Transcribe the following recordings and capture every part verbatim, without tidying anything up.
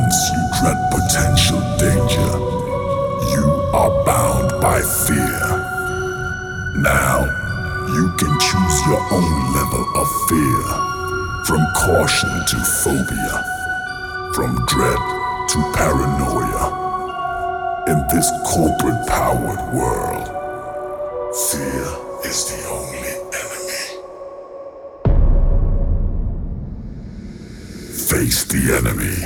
moments you dread potential danger, you are bound by fear. Now, you can choose your own level of fear, from caution to phobia, from dread to paranoia. In this corporate-powered world, fear is the only enemy. Face the enemy.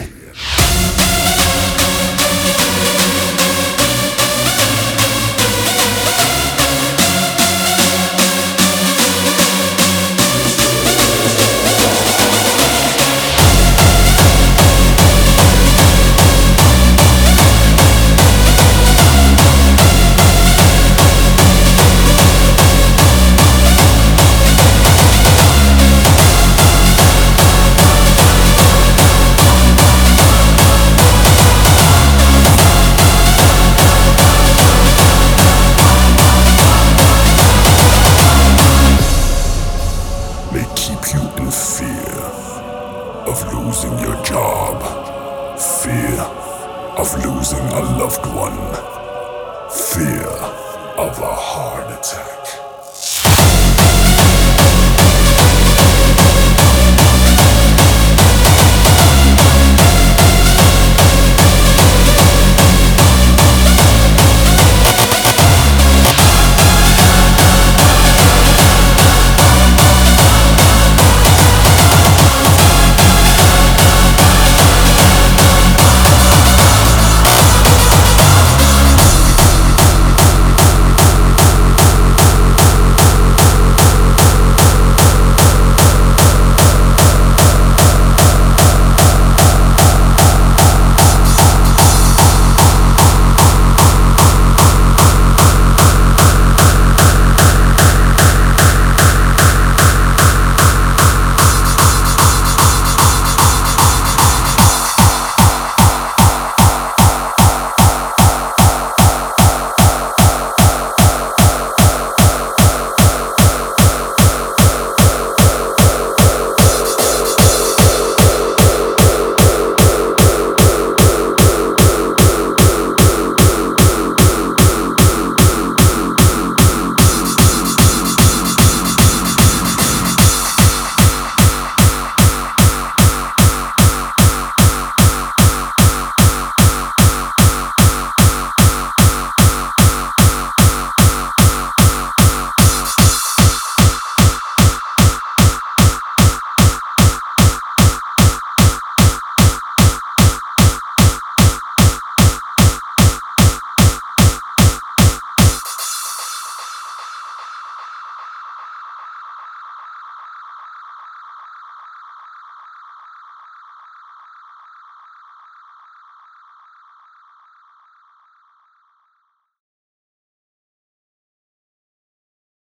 May keep you in fear of losing your job, fear of losing a loved one, fear of a heart attack.